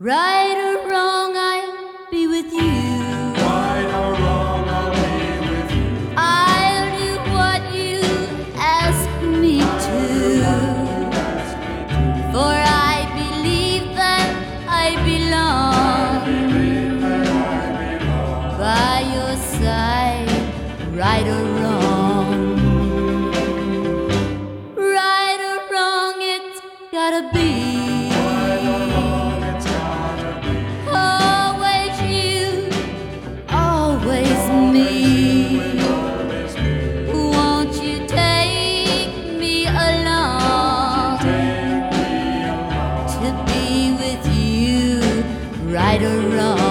Right or wrong, I'll be with you. Right or wrong, I'll be with you. I'll do what you ask me to. For I believe that I belong by your side, right or wrong. Right or wrong, it's gotta be. Always you, always me. Won't you take me along to be with you, right or wrong?